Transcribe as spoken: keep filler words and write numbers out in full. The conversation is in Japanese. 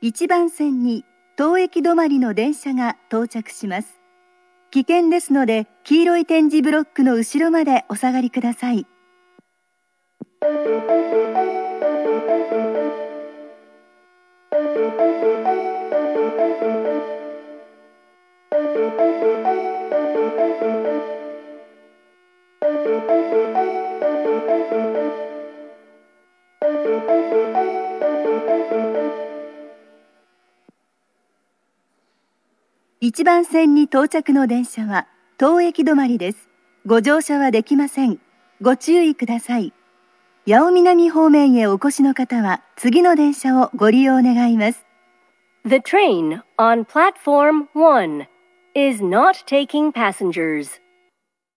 いちばん線に当駅止まりの電車が到着します。危険ですので、黄色い点字ブロックの後ろまでお下がりください。いちばん線に到着の電車は当駅止まりです。ご乗車はできません。ご注意ください。八尾南方面へお越しの方は次の電車をご利用願います。 The train on platform one is not taking passengers.